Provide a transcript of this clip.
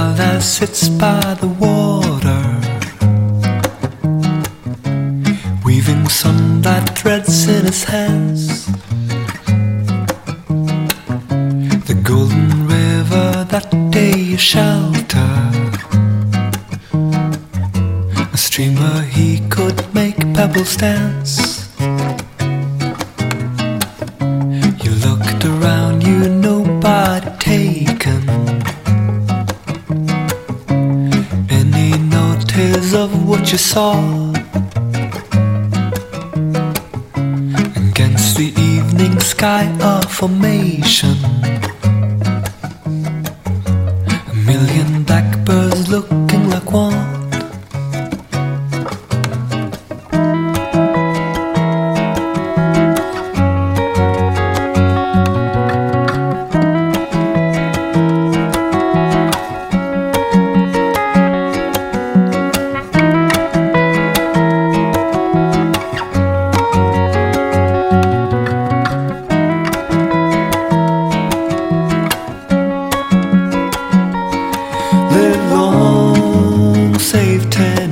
child as sits by the water, weaving sunlight threads in his hands. The golden river that day is shelter, a stream where he could make pebbles dance. You looked around you, nobody taken any notice of what you saw. Against the evening sky, a formation, a million blackbirds looking like one. Live long, save 10